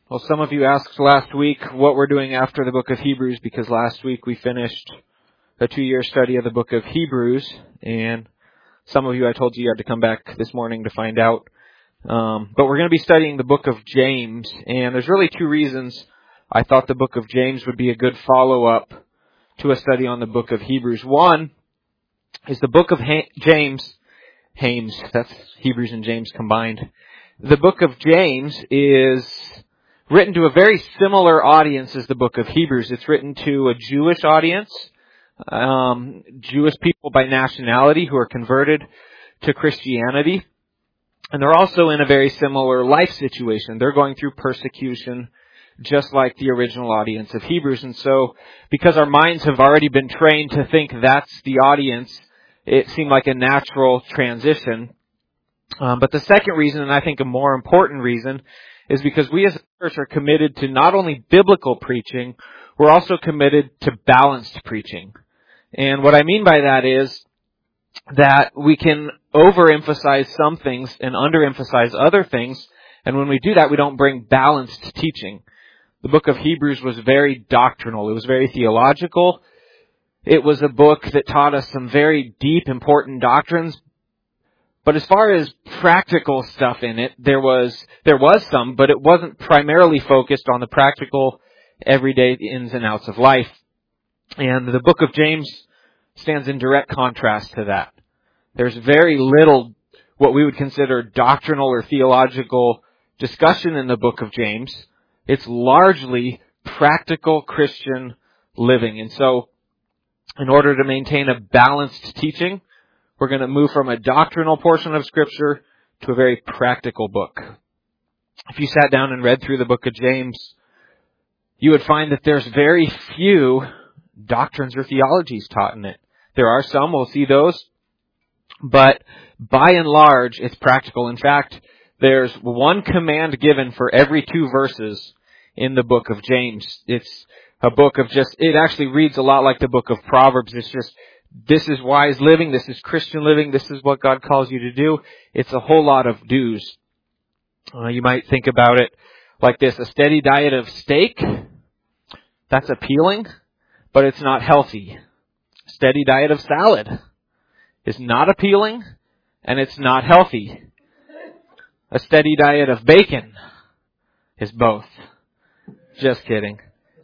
Well, some of you asked last week what we're doing after the book of Hebrews, because last week we finished a 2-year study of the book of Hebrews, and some of you, I told you had to come back this morning to find out. But we're going to be studying the book of James, and there's really 2 reasons I thought the book of James would be a good follow-up to a study on the book of Hebrews. One is the book of James, that's Hebrews and James combined. The book of James is written to a very similar audience as the book of Hebrews. It's written to a Jewish audience, Jewish people by nationality who are converted to Christianity. And they're also in a very similar life situation. They're going through persecution just like the original audience of Hebrews. And so, because our minds have already been trained to think that's the audience, it seemed like a natural transition. But the second reason, and I think a more important reason, is because we as a church are committed to not only biblical preaching, we're also committed to balanced preaching. And what I mean by that is that we can overemphasize some things and underemphasize other things, and when we do that, we don't bring balanced teaching. The book of Hebrews was very doctrinal. It was very theological. It was a book that taught us some very deep, important doctrines. But as far as practical stuff in it, there was some, but it wasn't primarily focused on the practical, everyday ins and outs of life. And the book of James stands in direct contrast to that. There's very little what we would consider doctrinal or theological discussion in the book of James. It's largely practical Christian living. And so, in order to maintain a balanced teaching, we're going to move from a doctrinal portion of Scripture to a very practical book. If you sat down and read through the book of James, you would find that there's very few doctrines or theologies taught in it. There are some, we'll see those, but by and large, it's practical. In fact, there's one command given for every 2 verses in the book of James. It's a book of it actually reads a lot like the book of Proverbs. It's just, this is wise living, this is Christian living, this is what God calls you to do. It's a whole lot of do's. You might think about it like this: a steady diet of steak, that's appealing, but it's not healthy. A steady diet of salad is not appealing, and it's not healthy. A steady diet of bacon is both. Just kidding.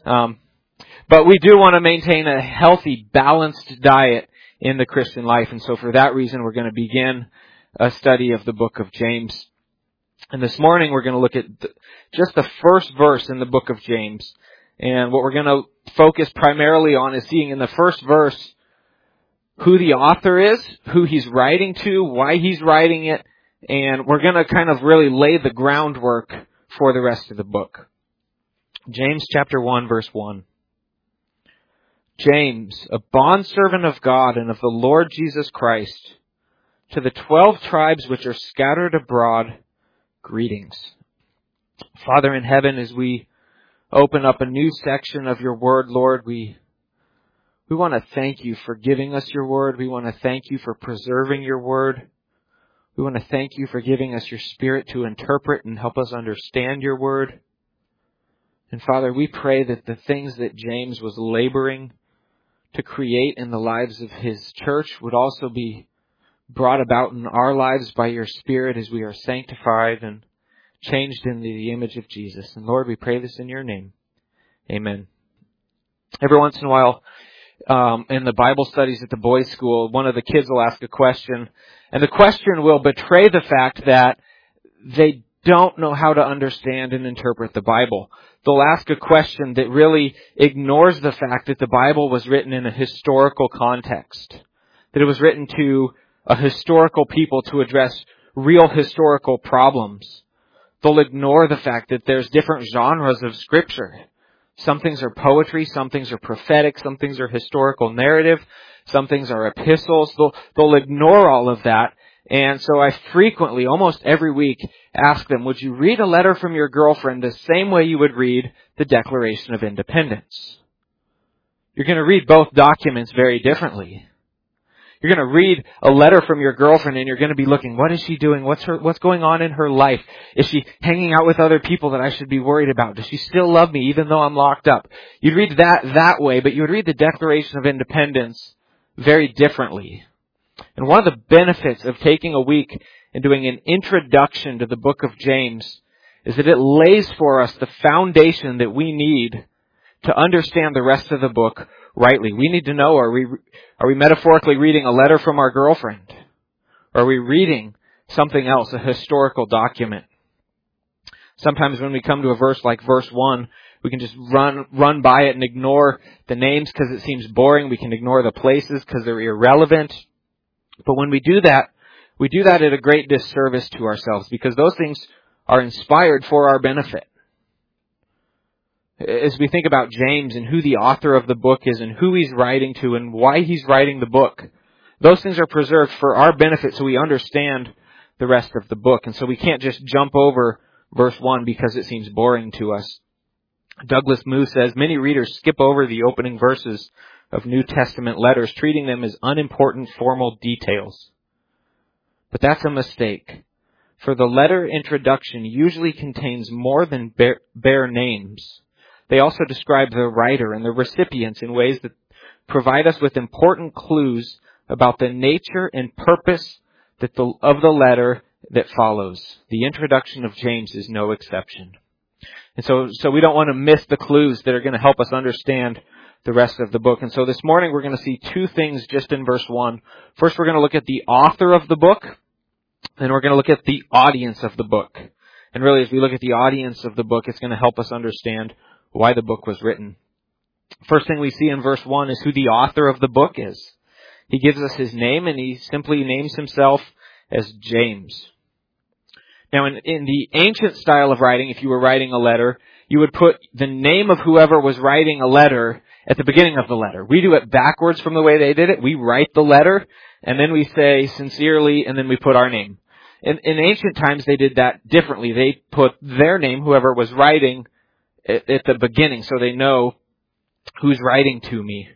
But we do want to maintain a healthy, balanced diet in the Christian life. And so for that reason, we're going to begin a study of the book of James. And this morning, we're going to look at just the first verse in the book of James. And what we're going to focus primarily on is seeing in the first verse who the author is, who he's writing to, why he's writing it. And we're going to kind of really lay the groundwork for the rest of the book. James chapter 1, verse 1. James, a bondservant of God and of the Lord Jesus Christ, to the 12 tribes which are scattered abroad, greetings. Father in heaven, as we open up a new section of your word, Lord, we want to thank you for giving us your word. We want to thank you for preserving your word. We want to thank you for giving us your Spirit to interpret and help us understand your word. And Father, we pray that the things that James was laboring to create in the lives of his church would also be brought about in our lives by your Spirit as we are sanctified and changed into the image of Jesus. And Lord, we pray this in your name. Amen. Every once in a while, in the Bible studies at the boys' school, one of the kids will ask a question, and the question will betray the fact that they don't know how to understand and interpret the Bible. They'll ask a question that really ignores the fact that the Bible was written in a historical context, that it was written to a historical people to address real historical problems. They'll ignore the fact that there's different genres of Scripture. Some things are poetry, some things are prophetic, some things are historical narrative, some things are epistles. They'll ignore all of that. And so I frequently, almost every week, ask them, would you read a letter from your girlfriend the same way you would read the Declaration of Independence? You're going to read both documents very differently. You're going to read a letter from your girlfriend and you're going to be looking, what is she doing? What's going on in her life? Is she hanging out with other people that I should be worried about? Does she still love me even though I'm locked up? You'd read that way, but you would read the Declaration of Independence very differently. And one of the benefits of taking a week and doing an introduction to the book of James is that it lays for us the foundation that we need to understand the rest of the book rightly. We need to know, are we metaphorically reading a letter from our girlfriend? Or are we reading something else, a historical document? Sometimes when we come to a verse like verse 1, we can just run by it and ignore the names because it seems boring. We can ignore the places because they're irrelevant. But when we do that at a great disservice to ourselves because those things are inspired for our benefit. As we think about James and who the author of the book is and who he's writing to and why he's writing the book, those things are preserved for our benefit so we understand the rest of the book. And so we can't just jump over verse 1 because it seems boring to us. Douglas Moo says, many readers skip over the opening verses of New Testament letters, treating them as unimportant formal details. But that's a mistake. For the letter introduction usually contains more than bare names. They also describe the writer and the recipients in ways that provide us with important clues about the nature and purpose of the letter that follows. The introduction of James is no exception. And so we don't want to miss the clues that are going to help us understand the rest of the book. And so this morning we're going to see two things just in verse 1. First, we're going to look at the author of the book, and we're going to look at the audience of the book. And really, as we look at the audience of the book, it's going to help us understand why the book was written. First thing we see in verse 1 is who the author of the book is. He gives us his name, and he simply names himself as James. Now, in the ancient style of writing, if you were writing a letter, you would put the name of whoever was writing a letter at the beginning of the letter. We do it backwards from the way they did it. We write the letter, and then we say sincerely, and then we put our name. In ancient times, they did that differently. They put their name, whoever was writing, at the beginning, so they know who's writing to me.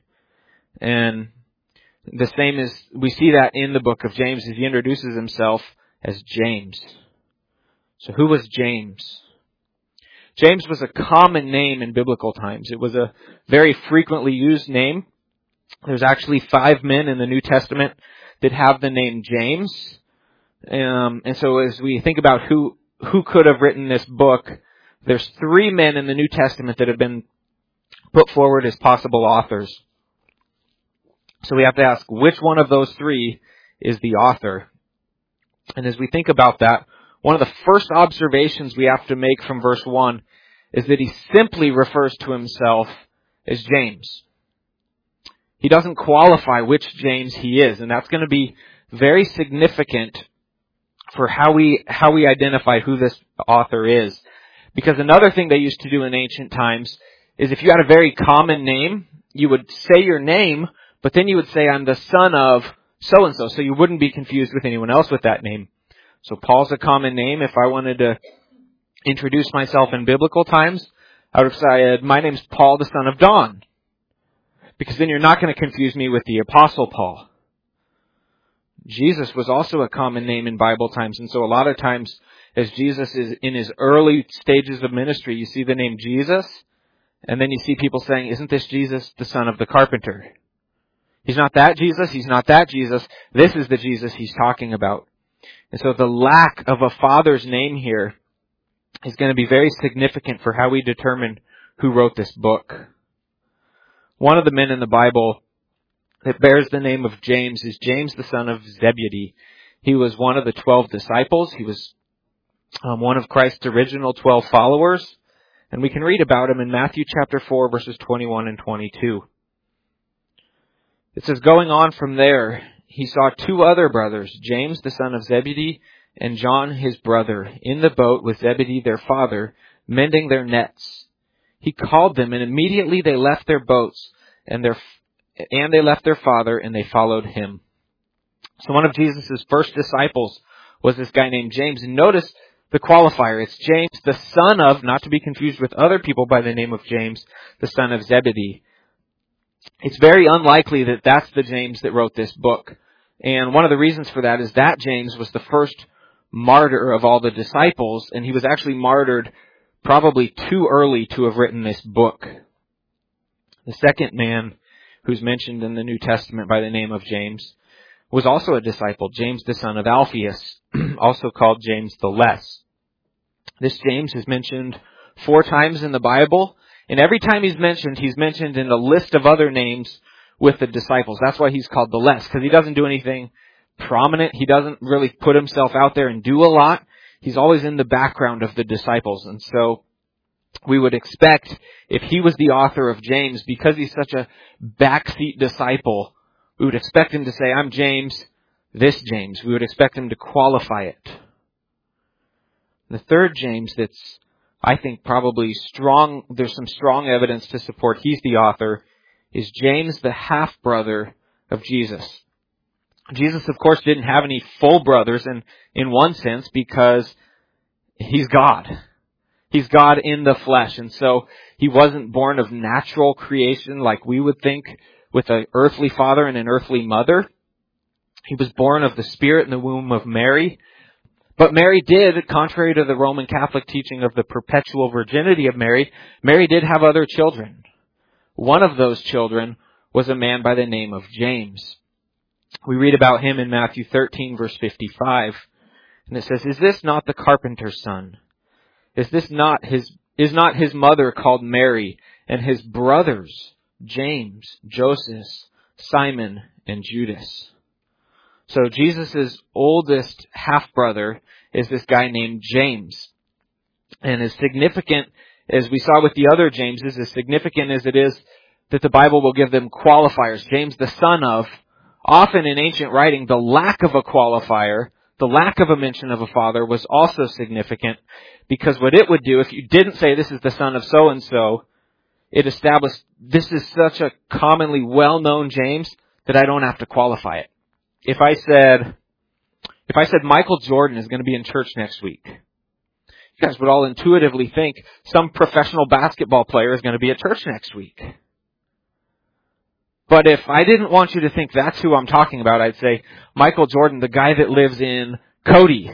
And the same is, we see that in the book of James as he introduces himself as James. So who was James? James was a common name in biblical times. It was a very frequently used name. There's actually 5 men in the New Testament that have the name James. And so as we think about who could have written this book, there's 3 men in the New Testament that have been put forward as possible authors. So we have to ask, which one of those 3 is the author? And as we think about that, one of the first observations we have to make from verse 1 is that he simply refers to himself as James. He doesn't qualify which James he is, and that's going to be very significant for how we identify who this author is. Because another thing they used to do in ancient times is if you had a very common name, you would say your name, but then you would say, I'm the son of so-and-so, so you wouldn't be confused with anyone else with that name. So Paul's a common name. If I wanted to introduce myself in biblical times, I would have said, my name's Paul, the son of Don. Because then you're not going to confuse me with the Apostle Paul. Jesus was also a common name in Bible times. And so a lot of times, as Jesus is in his early stages of ministry, you see the name Jesus, and then you see people saying, isn't this Jesus, the son of the carpenter? He's not that Jesus. He's not that Jesus. This is the Jesus he's talking about. And so the lack of a father's name here is going to be very significant for how we determine who wrote this book. One of the men in the Bible that bears the name of James is James, the son of Zebedee. He was one of the 12 disciples. He was one of Christ's original 12 followers. And we can read about him in Matthew chapter 4, verses 21 and 22. It says, going on from there, he saw 2 other brothers, James, the son of Zebedee, and John, his brother, in the boat with Zebedee, their father, mending their nets. He called them, and immediately they left their boats, and they left their father, and they followed him. So one of Jesus' first disciples was this guy named James. And notice the qualifier. It's James, the son of, not to be confused with other people by the name of James, the son of Zebedee. It's very unlikely that that's the James that wrote this book. And one of the reasons for that is that James was the first martyr of all the disciples, and he was actually martyred probably too early to have written this book. The second man who's mentioned in the New Testament by the name of James was also a disciple, James the son of Alphaeus, also called James the Less. This James is mentioned 4 times in the Bible, and every time he's mentioned in a list of other names with the disciples. That's why he's called the Less, because he doesn't do anything prominent. He doesn't really put himself out there and do a lot. He's always in the background of the disciples. And so we would expect, if he was the author of James, because he's such a backseat disciple, we would expect him to say, I'm James, this James. We would expect him to qualify it. The third James that's, I think, probably strong, there's some strong evidence to support he's the author, is James, the half-brother of Jesus. Jesus, of course, didn't have any full brothers in one sense because he's God. He's God in the flesh. And so he wasn't born of natural creation like we would think with an earthly father and an earthly mother. He was born of the Spirit in the womb of Mary. But Mary did, contrary to the Roman Catholic teaching of the perpetual virginity of Mary, Mary did have other children. One of those children was a man by the name of James. We read about him in Matthew 13, verse 55. And it says, Is this not the carpenter's son? Is not his mother called Mary, and his brothers, James, Joseph, Simon, and Judas? So Jesus' oldest half-brother is this guy named James. And as significant as we saw with the other Jameses, as significant as it is that the Bible will give them qualifiers, James the son of, often in ancient writing, the lack of a qualifier, the lack of a mention of a father was also significant, because what it would do, if you didn't say this is the son of so-and-so, it established this is such a commonly well-known James that I don't have to qualify it. If I said Michael Jordan is going to be in church next week, you guys would all intuitively think some professional basketball player is going to be at church next week. But if I didn't want you to think that's who I'm talking about, I'd say Michael Jordan, the guy that lives in Cody,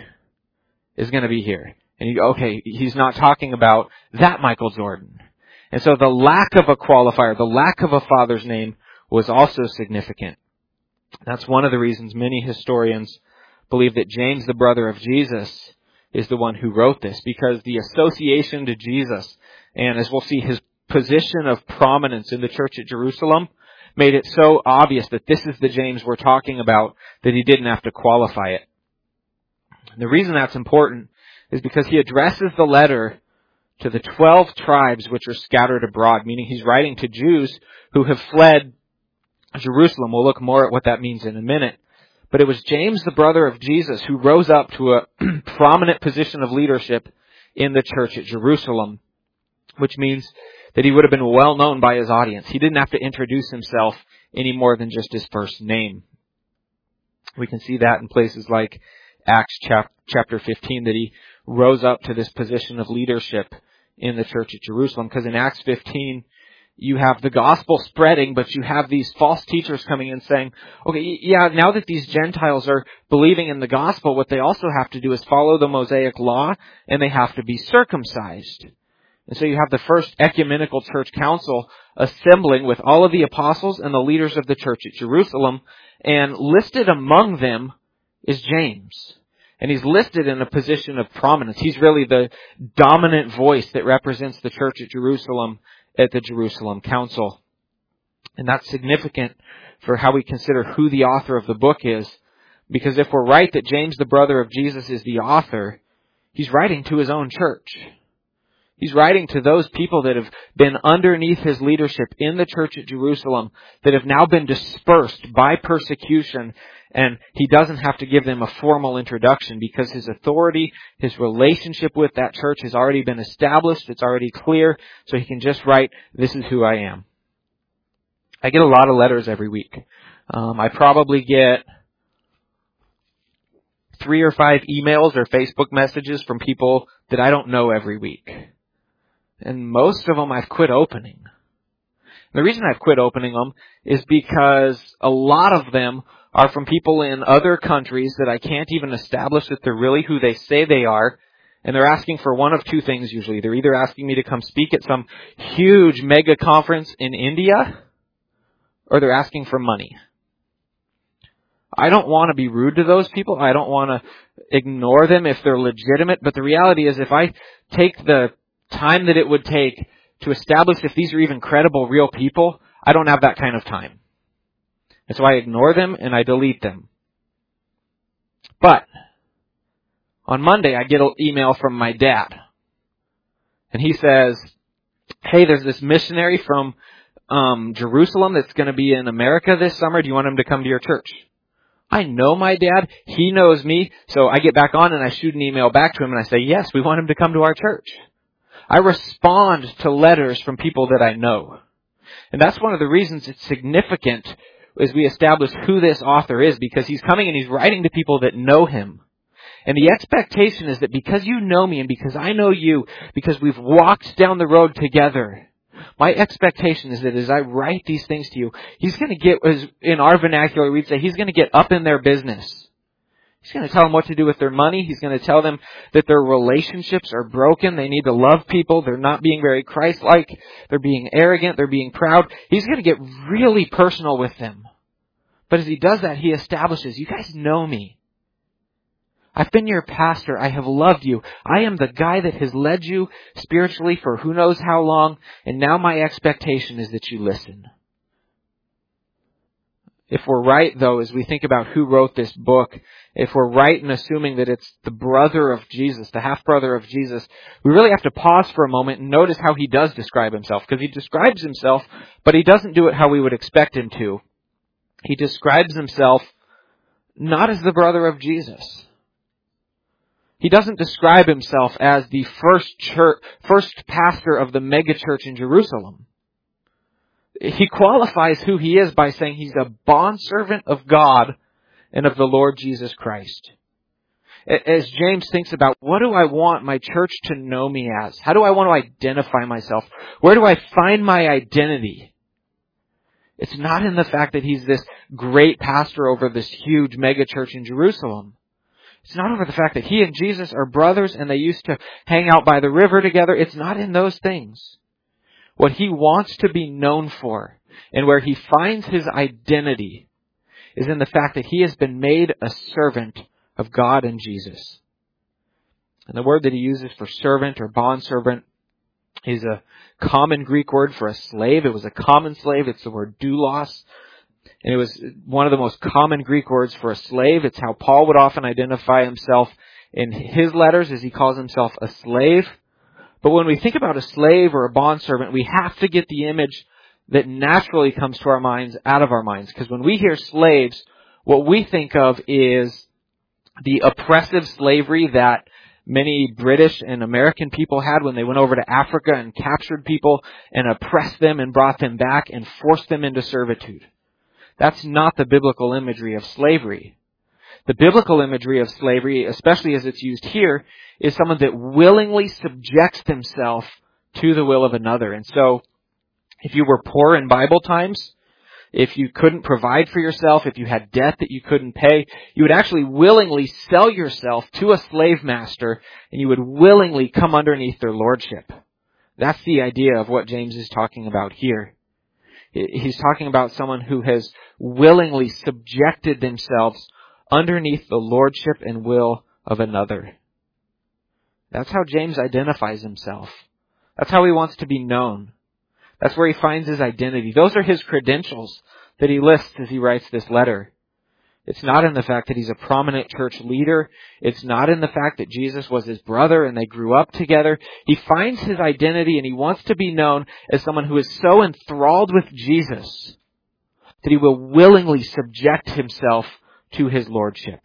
is going to be here. And you go, okay, he's not talking about that Michael Jordan. And so the lack of a qualifier, the lack of a father's name was also significant. That's one of the reasons many historians believe that James, the brother of Jesus, is the one who wrote this, because the association to Jesus, and as we'll see, his position of prominence in the church at Jerusalem, made it so obvious that this is the James we're talking about that he didn't have to qualify it. And the reason that's important is because he addresses the letter to the 12 tribes which are scattered abroad, meaning he's writing to Jews who have fled Jerusalem. We'll look more at what that means in a minute. But it was James, the brother of Jesus, who rose up to a prominent position of leadership in the church at Jerusalem, which means that he would have been well known by his audience. He didn't have to introduce himself any more than just his first name. We can see that in places like Acts chapter 15, that he rose up to this position of leadership in the church at Jerusalem. Because in Acts 15, you have the gospel spreading, but you have these false teachers coming in saying, okay, yeah, now that these Gentiles are believing in the gospel, what they also have to do is follow the Mosaic law, and they have to be circumcised. And so you have the first ecumenical church council assembling with all of the apostles and the leaders of the church at Jerusalem, and listed among them is James. And he's listed in a position of prominence. He's really the dominant voice that represents the church at Jerusalem at the Jerusalem Council. And that's significant for how we consider who the author of the book is. Because if we're right that James, the brother of Jesus, is the author, he's writing to his own church. He's writing to those people that have been underneath his leadership in the church at Jerusalem, that have now been dispersed by persecution, and he doesn't have to give them a formal introduction because his authority, his relationship with that church has already been established. It's already clear, so he can just write, this is who I am. I get a lot of letters every week. I probably get 3 or 5 emails or Facebook messages from people that I don't know every week. And most of them I've quit opening. The reason I've quit opening them is because a lot of them are from people in other countries that I can't even establish that they're really who they say they are. And they're asking for one of two things usually. They're either asking me to come speak at some huge mega conference in India, or they're asking for money. I don't want to be rude to those people. I don't want to ignore them if they're legitimate. But the reality is, if I take the time that it would take to establish if these are even credible, real people, I don't have that kind of time. And so I ignore them and I delete them. But on Monday, I get an email from my dad. And he says, hey, there's this missionary from Jerusalem that's going to be in America this summer. Do you want him to come to your church? I know my dad. He knows me. So I get back on and I shoot an email back to him and I say, yes, we want him to come to our church. I respond to letters from people that I know. And that's one of the reasons it's significant as we establish who this author is, because he's coming and he's writing to people that know him. And the expectation is that because you know me and because I know you, because we've walked down the road together, my expectation is that as I write these things to you, he's going to get, as in our vernacular we'd say, he's going to get up in their business. He's going to tell them what to do with their money. He's going to tell them that their relationships are broken. They need to love people. They're not being very Christ-like. They're being arrogant. They're being proud. He's going to get really personal with them. But as he does that, he establishes, you guys know me. I've been your pastor. I have loved you. I am the guy that has led you spiritually for who knows how long. And now my expectation is that you listen. If we're right, though, as we think about who wrote this book, if we're right in assuming that it's the brother of Jesus, the half-brother of Jesus, we really have to pause for a moment and notice how he does describe himself. Because he describes himself, but he doesn't do it how we would expect him to. He describes himself not as the brother of Jesus. He doesn't describe himself as the first pastor of the megachurch in Jerusalem. He qualifies who he is by saying he's a bondservant of God and of the Lord Jesus Christ. As James thinks about, what do I want my church to know me as? How do I want to identify myself? Where do I find my identity? It's not in the fact that he's this great pastor over this huge megachurch in Jerusalem. It's not over the fact that he and Jesus are brothers and they used to hang out by the river together. It's not in those things. What he wants to be known for and where he finds his identity is in the fact that he has been made a servant of God and Jesus. And the word that he uses for servant or bondservant is a common Greek word for a slave. It was a common slave. It's the word doulos. And it was one of the most common Greek words for a slave. It's how Paul would often identify himself in his letters, as he calls himself a slave. But when we think about a slave or a bondservant, we have to get the image that naturally comes to our minds out of our minds. Because when we hear slaves, what we think of is the oppressive slavery that many British and American people had when they went over to Africa and captured people and oppressed them and brought them back and forced them into servitude. That's not the biblical imagery of slavery. The biblical imagery of slavery, especially as it's used here, is someone that willingly subjects themselves to the will of another. And so, if you were poor in Bible times, if you couldn't provide for yourself, if you had debt that you couldn't pay, you would actually willingly sell yourself to a slave master, and you would willingly come underneath their lordship. That's the idea of what James is talking about here. He's talking about someone who has willingly subjected themselves underneath the lordship and will of another. That's how James identifies himself. That's how he wants to be known. That's where he finds his identity. Those are his credentials that he lists as he writes this letter. It's not in the fact that he's a prominent church leader. It's not in the fact that Jesus was his brother and they grew up together. He finds his identity and he wants to be known as someone who is so enthralled with Jesus that he will willingly subject himself to his lordship.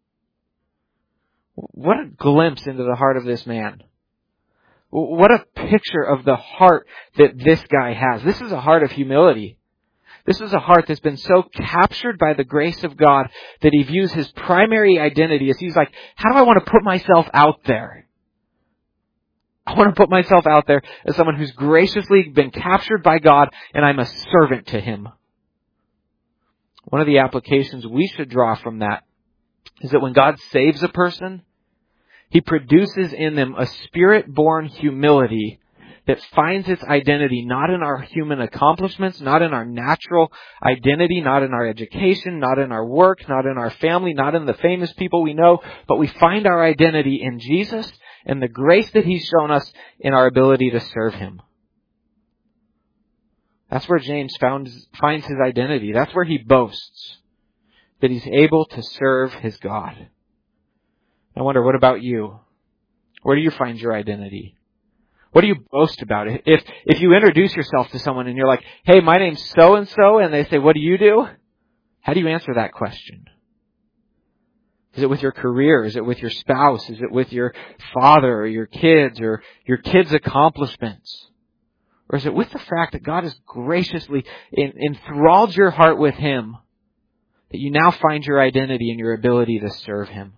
What a glimpse into the heart of this man. What a picture of the heart that this guy has. This is a heart of humility. This is a heart that's been so captured by the grace of God that he views his primary identity as he's like, how do I want to put myself out there? I want to put myself out there as someone who's graciously been captured by God and I'm a servant to him. One of the applications we should draw from that is that when God saves a person, He produces in them a Spirit-born humility that finds its identity not in our human accomplishments, not in our natural identity, not in our education, not in our work, not in our family, not in the famous people we know, but we find our identity in Jesus and the grace that He's shown us in our ability to serve Him. That's where James finds his identity. That's where he boasts that he's able to serve his God. I wonder, what about you? Where do you find your identity? What do you boast about? If you introduce yourself to someone and you're like, hey, my name's so-and-so, and they say, what do you do? How do you answer that question? Is it with your career? Is it with your spouse? Is it with your father or your kids or your kids' accomplishments? Or is it with the fact that God has graciously enthralled your heart with Him, that you now find your identity in your ability to serve Him?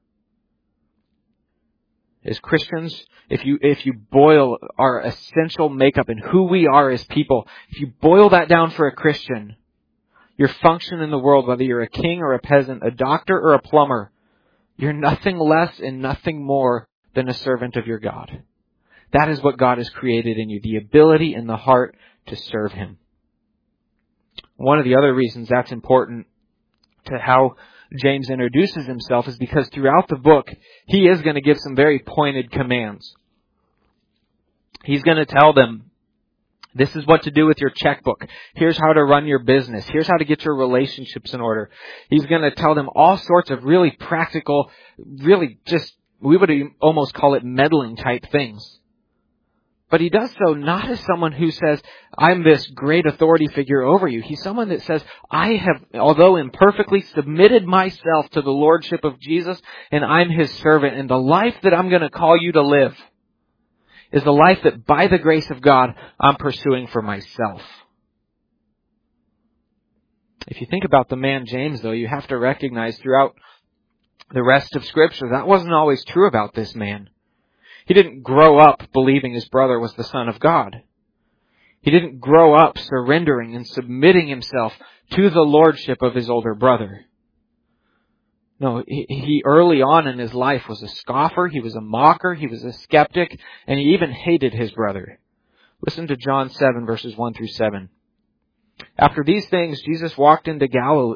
As Christians, if you boil our essential makeup and who we are as people, if you boil that down for a Christian, your function in the world, whether you're a king or a peasant, a doctor or a plumber, you're nothing less and nothing more than a servant of your God. That is what God has created in you, the ability and the heart to serve Him. One of the other reasons that's important to how James introduces himself is because throughout the book, he is going to give some very pointed commands. He's going to tell them, this is what to do with your checkbook. Here's how to run your business. Here's how to get your relationships in order. He's going to tell them all sorts of really practical, really just, we would almost call it meddling type things. But he does so not as someone who says, I'm this great authority figure over you. He's someone that says, I have, although imperfectly, submitted myself to the lordship of Jesus, and I'm His servant. And the life that I'm going to call you to live is the life that, by the grace of God, I'm pursuing for myself. If you think about the man James, though, you have to recognize throughout the rest of Scripture, that wasn't always true about this man. He didn't grow up believing his brother was the Son of God. He didn't grow up surrendering and submitting himself to the lordship of his older brother. No, he early on in his life was a scoffer, he was a mocker, he was a skeptic, and he even hated his brother. Listen to John 7, verses 1 through 7. After these things, Jesus walked into Galilee,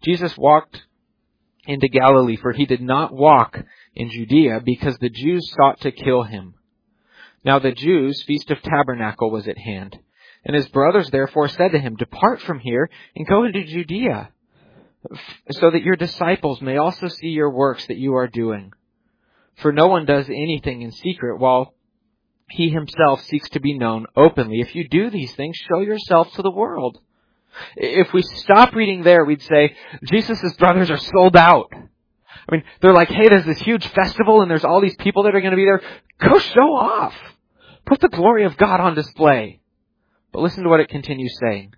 for He did not walk in Judea, because the Jews sought to kill Him. Now the Jews' Feast of Tabernacle was at hand. And His brothers therefore said to Him, Depart from here and go into Judea, so that your disciples may also see your works that you are doing. For no one does anything in secret, while he himself seeks to be known openly. If you do these things, show yourself to the world. If we stop reading there, we'd say, Jesus' brothers are sold out. I mean, they're like, hey, there's this huge festival and there's all these people that are going to be there. Go show off. Put the glory of God on display. But listen to what it continues saying.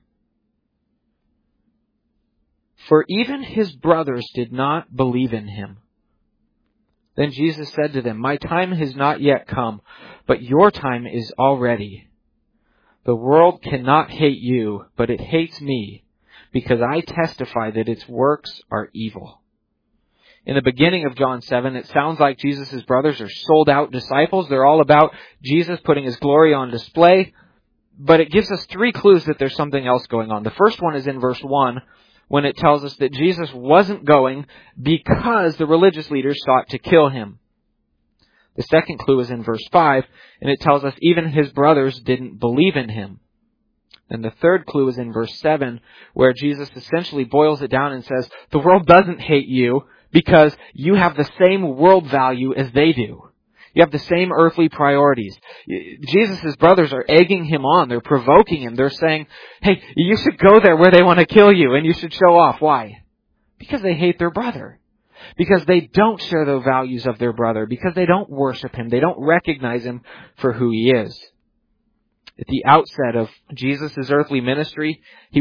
For even His brothers did not believe in Him. Then Jesus said to them, My time has not yet come, but your time is already. The world cannot hate you, but it hates me, because I testify that its works are evil. In the beginning of John 7, it sounds like Jesus' brothers are sold out disciples. They're all about Jesus putting His glory on display. But it gives us 3 clues that there's something else going on. The first one is in verse 1, when it tells us that Jesus wasn't going because the religious leaders sought to kill Him. The second clue is in verse 5, and it tells us even His brothers didn't believe in Him. And the third clue is in verse 7, where Jesus essentially boils it down and says, the world doesn't hate you because you have the same world value as they do. You have the same earthly priorities. Jesus' brothers are egging Him on. They're provoking Him. They're saying, hey, you should go there where they want to kill you and you should show off. Why? Because they hate their brother. Because they don't share the values of their brother. Because they don't worship Him. They don't recognize Him for who He is. At the outset of Jesus' earthly ministry,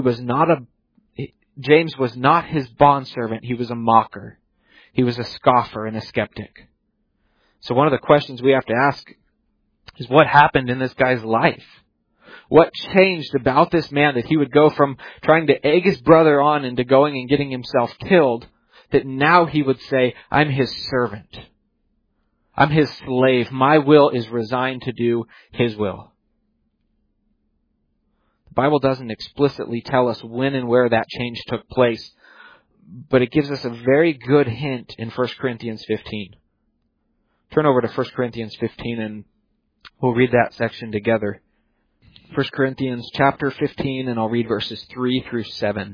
James was not His bondservant. He was a mocker. He was a scoffer and a skeptic. So one of the questions we have to ask is, what happened in this guy's life? What changed about this man that he would go from trying to egg his brother on into going and getting himself killed, that now he would say, I'm his servant. I'm his slave. My will is resigned to do his will. The Bible doesn't explicitly tell us when and where that change took place, but it gives us a very good hint in 1 Corinthians 15. Turn over to 1 Corinthians 15 and we'll read that section together. 1 Corinthians chapter 15, and I'll read verses 3 through 7.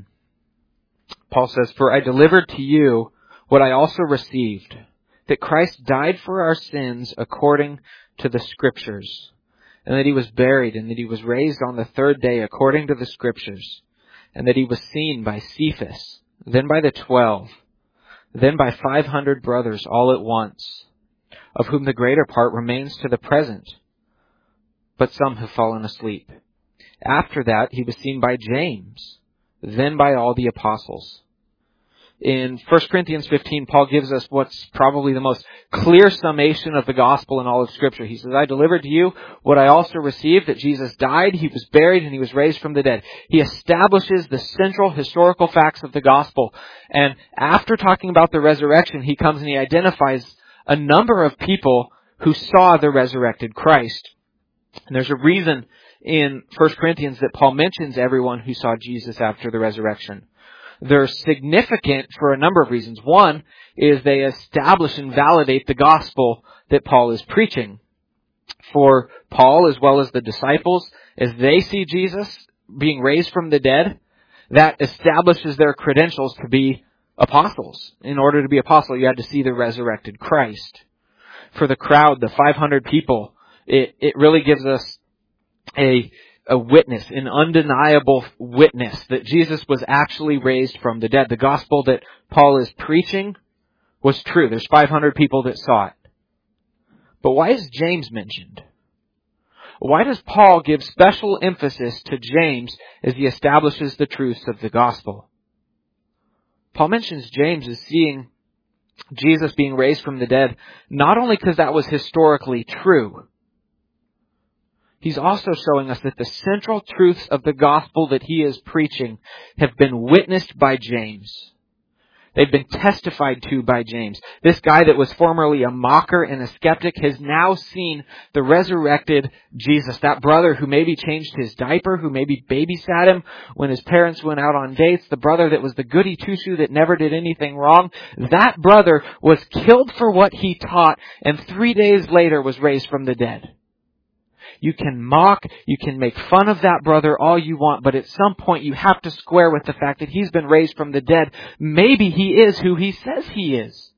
Paul says, For I delivered to you what I also received, that Christ died for our sins according to the Scriptures, and that he was buried, and that he was raised on the third day according to the Scriptures, and that he was seen by Cephas, then by the 12, then by 500 brothers all at once, of whom the greater part remains to the present, but some have fallen asleep. After that, he was seen by James, then by all the apostles. In 1 Corinthians 15, Paul gives us what's probably the most clear summation of the gospel in all of Scripture. He says, I delivered to you what I also received, that Jesus died, he was buried, and he was raised from the dead. He establishes the central historical facts of the gospel. And after talking about the resurrection, he comes and he identifies a number of people who saw the resurrected Christ. And there's a reason in 1 Corinthians that Paul mentions everyone who saw Jesus after the resurrection. They're significant for a number of reasons. One is they establish and validate the gospel that Paul is preaching. For Paul, as well as the disciples, as they see Jesus being raised from the dead, that establishes their credentials to be apostles. In order to be apostle, you had to see the resurrected Christ. For the crowd, the 500 people, it really gives us a witness, an undeniable witness that Jesus was actually raised from the dead. The gospel that Paul is preaching was true. There's 500 people that saw it. But why is James mentioned? Why does Paul give special emphasis to James as he establishes the truths of the gospel? Paul mentions James as seeing Jesus being raised from the dead, not only because that was historically true. He's also showing us that the central truths of the gospel that he is preaching have been witnessed by James. They've been testified to by James. This guy that was formerly a mocker and a skeptic has now seen the resurrected Jesus. That brother who maybe changed his diaper, who maybe babysat him when his parents went out on dates. The brother that was the goody two-shoe that never did anything wrong. That brother was killed for what he taught and 3 days later was raised from the dead. You can mock, you can make fun of that brother all you want, but at some point you have to square with the fact that he's been raised from the dead. Maybe he is who he says he is.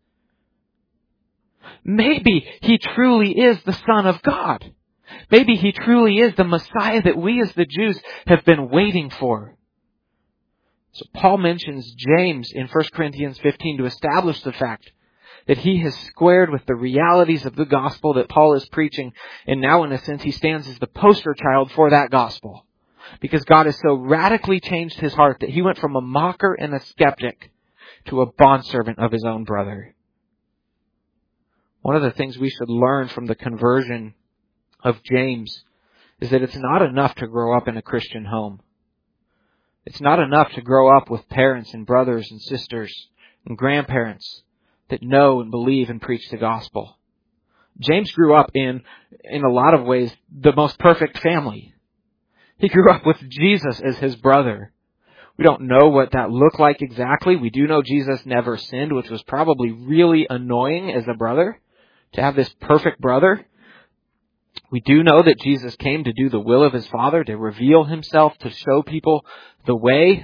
Maybe he truly is the Son of God. Maybe he truly is the Messiah that we as the Jews have been waiting for. So Paul mentions James in 1 Corinthians 15 to establish the fact that he has squared with the realities of the gospel that Paul is preaching. And now, in a sense, he stands as the poster child for that gospel. Because God has so radically changed his heart that he went from a mocker and a skeptic to a bondservant of his own brother. One of the things we should learn from the conversion of James is that it's not enough to grow up in a Christian home. It's not enough to grow up with parents and brothers and sisters and grandparents that know and believe and preach the gospel. James grew up in a lot of ways, the most perfect family. He grew up with Jesus as his brother. We don't know what that looked like exactly. We do know Jesus never sinned, which was probably really annoying as a brother, to have this perfect brother. We do know that Jesus came to do the will of his Father, to reveal himself, to show people the way.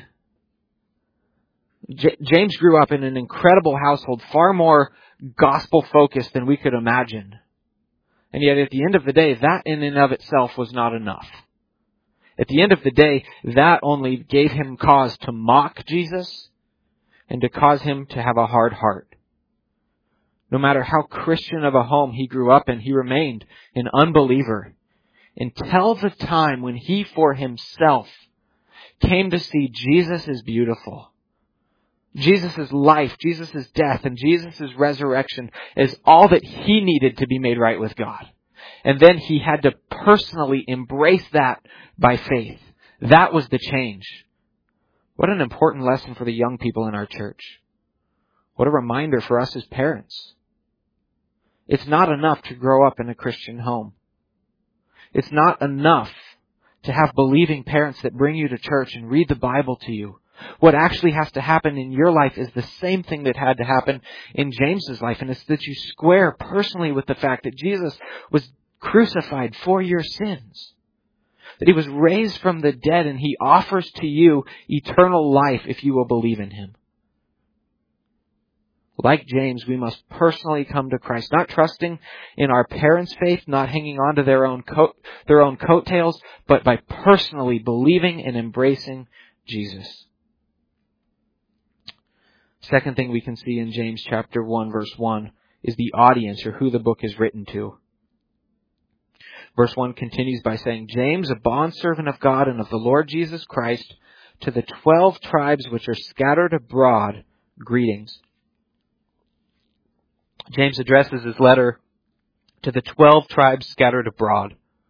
James grew up in an incredible household, far more gospel-focused than we could imagine. And yet at the end of the day, that in and of itself was not enough. At the end of the day, that only gave him cause to mock Jesus and to cause him to have a hard heart. No matter how Christian of a home he grew up in, he remained an unbeliever until the time when he for himself came to see Jesus as beautiful. Jesus' life, Jesus' death, and Jesus' resurrection is all that he needed to be made right with God. And then he had to personally embrace that by faith. That was the change. What an important lesson for the young people in our church. What a reminder for us as parents. It's not enough to grow up in a Christian home. It's not enough to have believing parents that bring you to church and read the Bible to you. What actually has to happen in your life is the same thing that had to happen in James's life, and it's that you square personally with the fact that Jesus was crucified for your sins. That he was raised from the dead, and he offers to you eternal life if you will believe in him. Like James, we must personally come to Christ, not trusting in our parents' faith, not hanging on to their own coattails, but by personally believing and embracing Jesus. Second thing we can see in James chapter 1, verse 1, is the audience, or who the book is written to. Verse 1 continues by saying, James, a bondservant of God and of the Lord Jesus Christ, to the 12 tribes which are scattered abroad, greetings. James addresses his letter to the 12 tribes scattered abroad.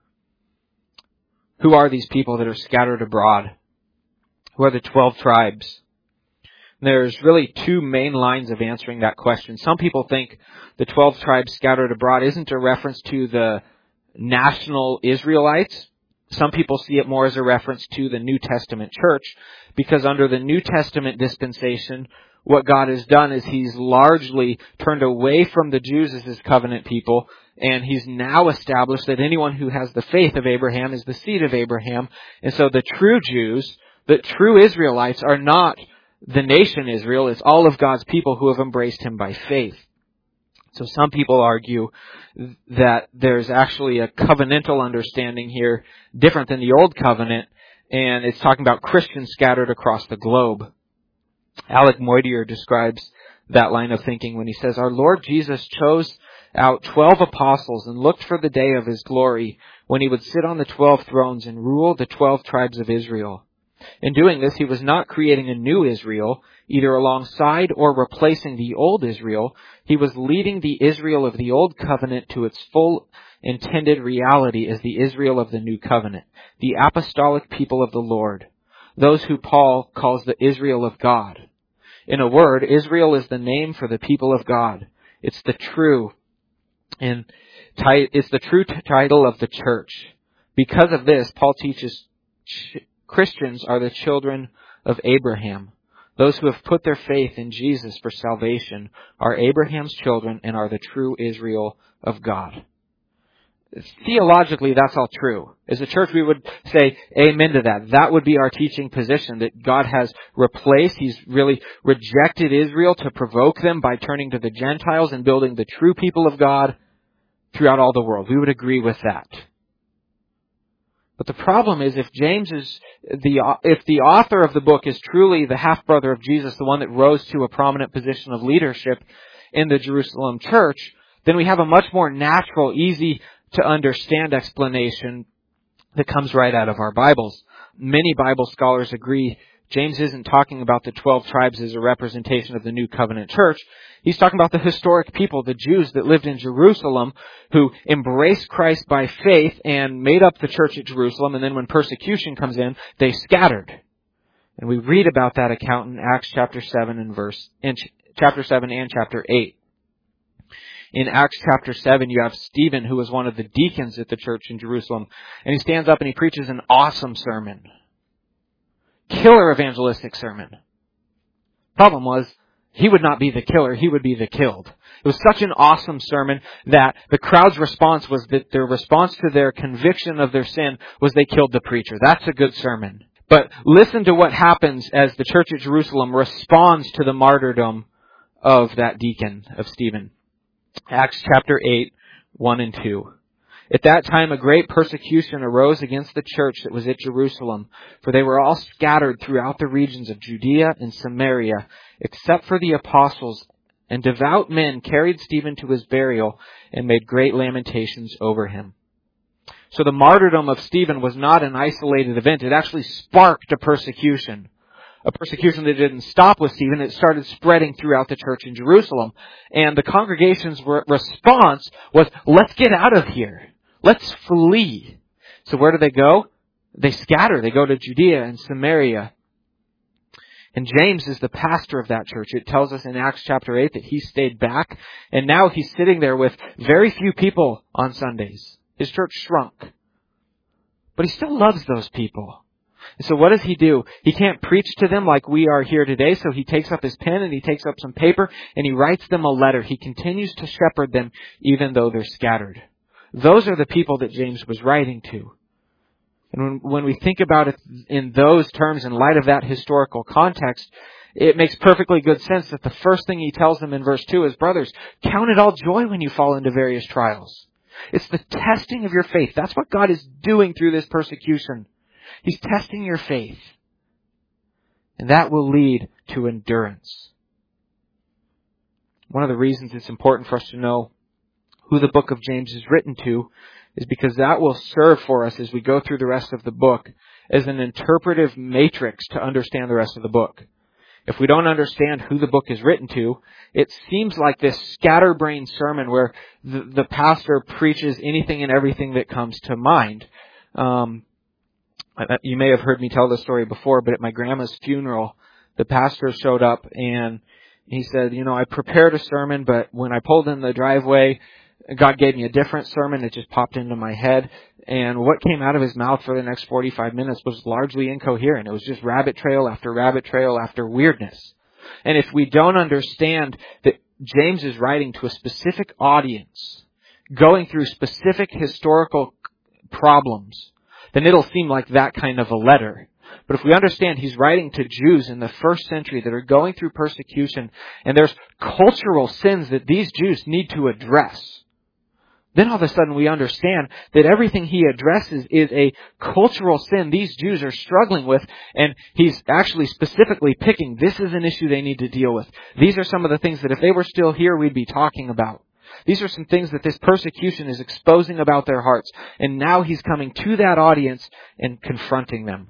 Who are these people that are scattered abroad? Who are the 12 tribes? There's really two main lines of answering that question. Some people think the 12 tribes scattered abroad isn't a reference to the national Israelites. Some people see it more as a reference to the New Testament church, because under the New Testament dispensation, what God has done is he's largely turned away from the Jews as his covenant people, and he's now established that anyone who has the faith of Abraham is the seed of Abraham. And so the true Jews, the true Israelites, are not the nation Israel. It's all of God's people who have embraced him by faith. So some people argue that there's actually a covenantal understanding here, different than the Old Covenant, and it's talking about Christians scattered across the globe. Alec Moitier describes that line of thinking when he says, Our Lord Jesus chose out 12 apostles and looked for the day of his glory when he would sit on the 12 thrones and rule the 12 tribes of Israel. In doing this, he was not creating a new Israel, either alongside or replacing the old Israel. He was leading the Israel of the Old Covenant to its full intended reality as the Israel of the New Covenant, the apostolic people of the Lord, those who Paul calls the Israel of God. In a word, Israel is the name for the people of God. It's the true title of the church. Because of this, Paul teaches Christians are the children of Abraham. Those who have put their faith in Jesus for salvation are Abraham's children and are the true Israel of God. Theologically, that's all true. As a church, we would say amen to that. That would be our teaching position, that God has replaced, he's really rejected Israel to provoke them by turning to the Gentiles and building the true people of God throughout all the world. We would agree with that. But the problem is, if the author of the book is truly the half-brother of Jesus, the one that rose to a prominent position of leadership in the Jerusalem church, then we have a much more natural, easy to understand explanation that comes right out of our Bibles. Many Bible scholars agree James isn't talking about the 12 tribes as a representation of the New Covenant church. He's talking about the historic people, the Jews that lived in Jerusalem, who embraced Christ by faith and made up the church at Jerusalem, and then when persecution comes in, they scattered. And we read about that account in Acts chapter 7 and chapter 8. In Acts chapter 7, you have Stephen, who was one of the deacons at the church in Jerusalem, and he stands up and he preaches an awesome sermon. Killer evangelistic sermon. Problem was, he would not be the killer, he would be the killed. It was such an awesome sermon that the crowd's response was that their response to their conviction of their sin was they killed the preacher. That's a good sermon. But listen to what happens as the church at Jerusalem responds to the martyrdom of that deacon, of Stephen. Acts chapter 8, 1 and 2. At that time, a great persecution arose against the church that was at Jerusalem, for they were all scattered throughout the regions of Judea and Samaria, except for the apostles, and devout men carried Stephen to his burial and made great lamentations over him. So the martyrdom of Stephen was not an isolated event. It actually sparked a persecution. A persecution that didn't stop with Stephen. It started spreading throughout the church in Jerusalem. And the congregation's response was, let's get out of here. Let's flee. So where do they go? They scatter. They go to Judea and Samaria. And James is the pastor of that church. It tells us in Acts chapter 8 that he stayed back, and now he's sitting there with very few people on Sundays. His church shrunk. But he still loves those people. And so what does he do? He can't preach to them like we are here today, so he takes up his pen and he takes up some paper and he writes them a letter. He continues to shepherd them even though they're scattered. Those are the people that James was writing to. And when we think about it in those terms, in light of that historical context, it makes perfectly good sense that the first thing he tells them in verse 2 is, brothers, count it all joy when you fall into various trials. It's the testing of your faith. That's what God is doing through this persecution. He's testing your faith. And that will lead to endurance. One of the reasons it's important for us to know who the book of James is written to is because that will serve for us as we go through the rest of the book as an interpretive matrix to understand the rest of the book. If we don't understand who the book is written to, it seems like this scatterbrained sermon where the pastor preaches anything and everything that comes to mind. You may have heard me tell this story before, but at my grandma's funeral, the pastor showed up and he said, I prepared a sermon, but when I pulled in the driveway, God gave me a different sermon. It just popped into my head. And what came out of his mouth for the next 45 minutes was largely incoherent. It was just rabbit trail after weirdness. And if we don't understand that James is writing to a specific audience, going through specific historical problems, then it'll seem like that kind of a letter. But if we understand he's writing to Jews in the first century that are going through persecution, and there's cultural sins that these Jews need to address, then all of a sudden we understand that everything he addresses is a cultural sin these Jews are struggling with, and he's actually specifically picking, this is an issue they need to deal with. These are some of the things that if they were still here, we'd be talking about. These are some things that this persecution is exposing about their hearts. And now he's coming to that audience and confronting them.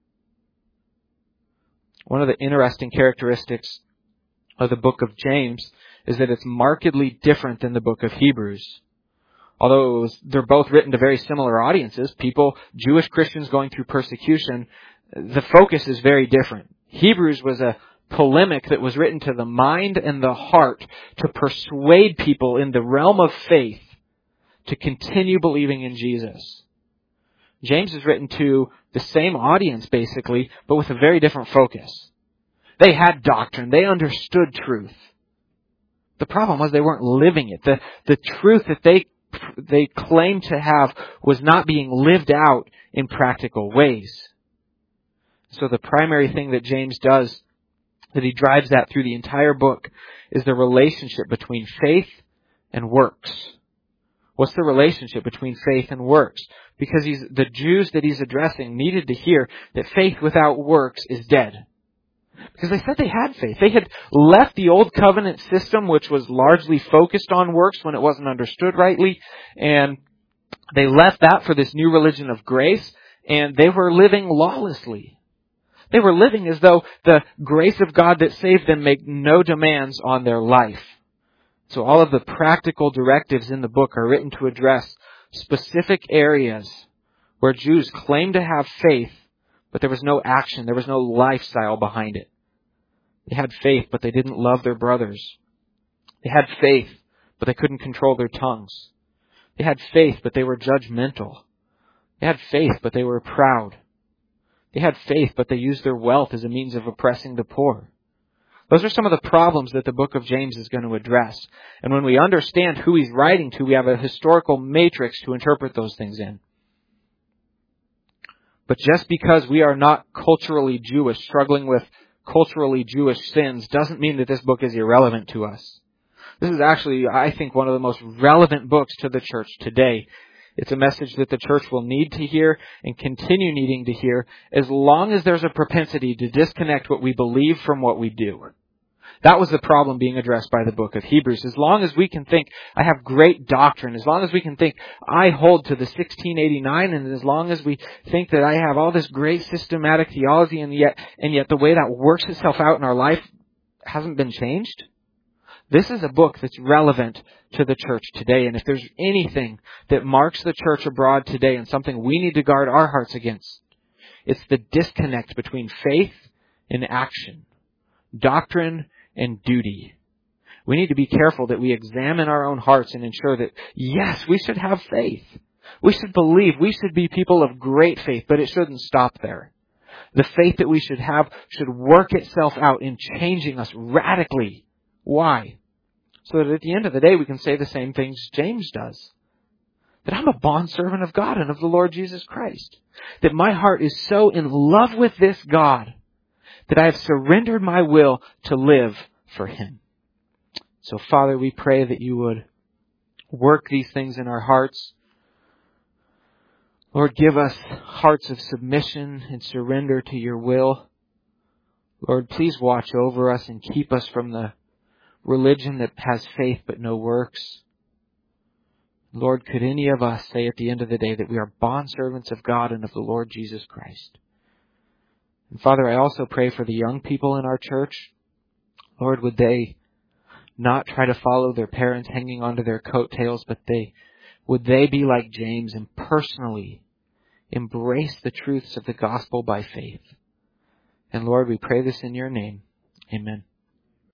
One of the interesting characteristics of the book of James is that it's markedly different than the book of Hebrews. Although they're both written to very similar audiences, Jewish Christians going through persecution, the focus is very different. Hebrews was a polemic that was written to the mind and the heart to persuade people in the realm of faith to continue believing in Jesus. James is written to the same audience, basically, but with a very different focus. They had doctrine. They understood truth. The problem was they weren't living it. The truth that they claimed to have was not being lived out in practical ways. So the primary thing that James does, that he drives at through the entire book, is the relationship between faith and works. What's the relationship between faith and works? Because the Jews that he's addressing needed to hear that faith without works is dead. Because they said they had faith. They had left the old covenant system, which was largely focused on works when it wasn't understood rightly, and they left that for this new religion of grace, and they were living lawlessly. They were living as though the grace of God that saved them made no demands on their life. So all of the practical directives in the book are written to address specific areas where Jews claimed to have faith, but there was no action, there was no lifestyle behind it. They had faith, but they didn't love their brothers. They had faith, but they couldn't control their tongues. They had faith, but they were judgmental. They had faith, but they were proud. They had faith, but they used their wealth as a means of oppressing the poor. Those are some of the problems that the book of James is going to address. And when we understand who he's writing to, we have a historical matrix to interpret those things in. But just because we are not culturally Jewish, struggling with culturally Jewish sins, doesn't mean that this book is irrelevant to us. This is actually, I think, one of the most relevant books to the church today. It's a message that the church will need to hear and continue needing to hear as long as there's a propensity to disconnect what we believe from what we do. That was the problem being addressed by the book of Hebrews. As long as we can think, I have great doctrine, as long as we can think, I hold to the 1689, and as long as we think that I have all this great systematic theology, and yet the way that works itself out in our life hasn't been changed, This is a book that's relevant to the church today. And if there's anything that marks the church abroad today and something we need to guard our hearts against, it's the disconnect between faith and action, doctrine and duty. We need to be careful that we examine our own hearts and ensure that, yes, we should have faith. We should believe. We should be people of great faith, but it shouldn't stop there. The faith that we should have should work itself out in changing us radically. Why? So that at the end of the day, we can say the same things James does. That I'm a bondservant of God and of the Lord Jesus Christ. That my heart is so in love with this God that I have surrendered my will to live for Him. So, Father, we pray that you would work these things in our hearts. Lord, give us hearts of submission and surrender to your will. Lord, please watch over us and keep us from the religion that has faith but no works. Lord, could any of us say at the end of the day that we are bondservants of God and of the Lord Jesus Christ? And Father, I also pray for the young people in our church. Lord, would they not try to follow their parents hanging onto their coattails, but would they be like James and personally embrace the truths of the gospel by faith? And Lord, we pray this in your name. Amen.